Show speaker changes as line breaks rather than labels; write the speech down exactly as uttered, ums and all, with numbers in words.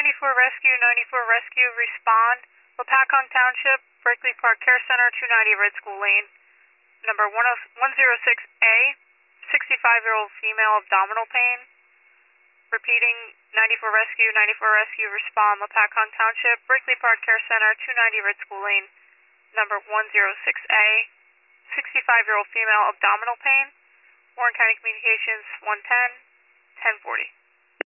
ninety-four Rescue, ninety-four Rescue, respond. Lapacon Township, Berkeley Park Care Center, two ninety Red School Lane. Number one oh six A, sixty-five-year-old female, abdominal pain. Repeating, ninety-four Rescue, ninety-four Rescue, respond. Lapacon Township, Berkeley Park Care Center, two ninety Red School Lane. Number one oh six A, sixty-five-year-old female, abdominal pain. Warren County Communications, one ten, ten forty.